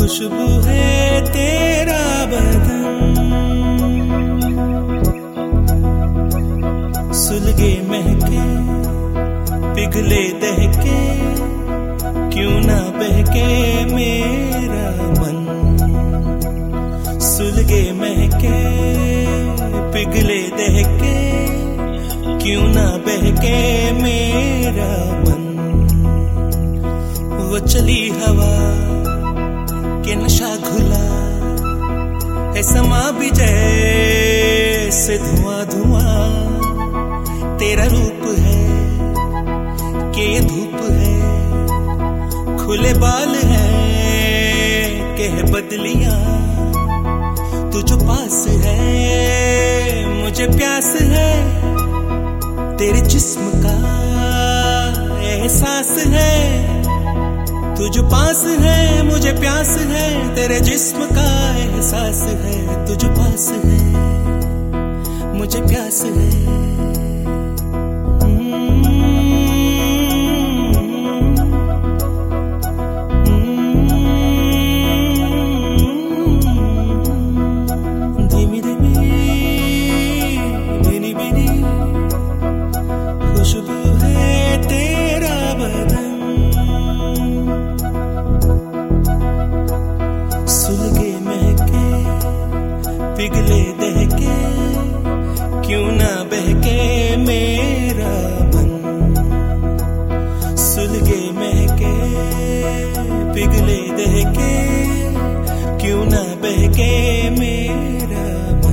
खुशबू है तेरा बदन, सुलगे महके पिघले दहके, क्यों ना बहके मेरा मन। सुलगे महके पिघले दहके, क्यों ना बहके मेरा मन। वो चली हवा के नशा घुला है, समा भी जैसे धुआं धुआं। तेरा रूप है कि ये धूप है, खुले बाल है कह बदलियां। तू जो पास है मुझे प्यास है, तेरे जिस्म का एहसास है। तू जो पास है मुझे प्यास है, तेरे जिस्म का एहसास है। तू जो पास है मुझे प्यास है। धीमी धीमी बिनी बिनी खुशबू है तेरा बदन, सुलगे महके पिघले दहके, क्यों ना बहके मेरा मन। सुलगे महके पिघले दहके, क्यों ना बहके मेरा मन।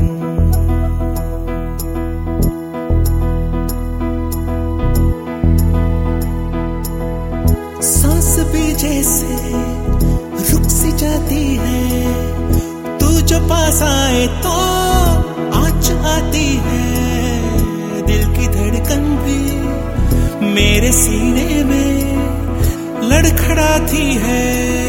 सांस भी जैसे रुक सी जाती है, तू जो पास आए तो आँच आती है। दिल की धड़कन भी मेरे सीने में लड़खड़ाती है।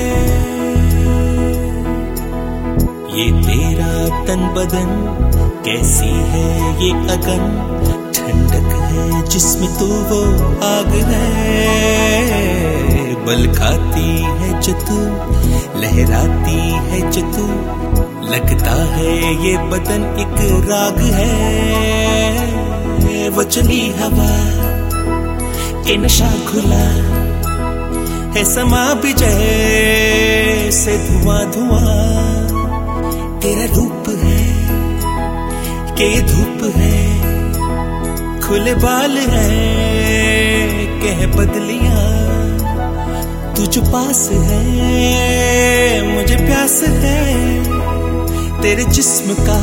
ये तेरा तन बदन कैसी है ये अगन, ठंडक है जिसमें तू वो आग है। बल खाती है जो तू, लहराती है जो तू, लगता है ये बदन एक राग है। वो चली हवा के नशा घुला है, समा भी जैसे धुआं धुआं। तेरा रूप है कि ये धूप है, खुले बाल है कह बदलियां। तू जो पास है मुझे प्यास है, तेरे जिस्म का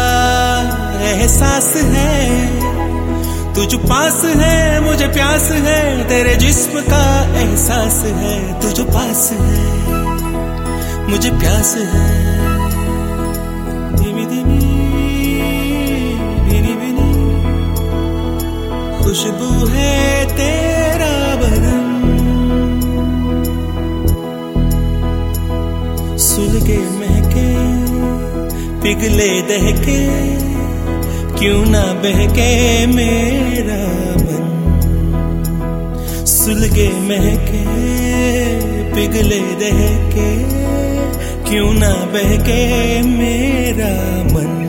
एहसास है। तू जो पास है मुझे प्यास है, तेरे जिस्म का एहसास है। तू जो पास है मुझे प्यास है। धीमी धीमी बिनी बिनी खुशबू है तेरा बदन, सुलगे महके पिघले दहके, क्यों ना बहके मेरा मन। सुलगे महके पिघले दहके, क्यों ना बहके मेरा मन।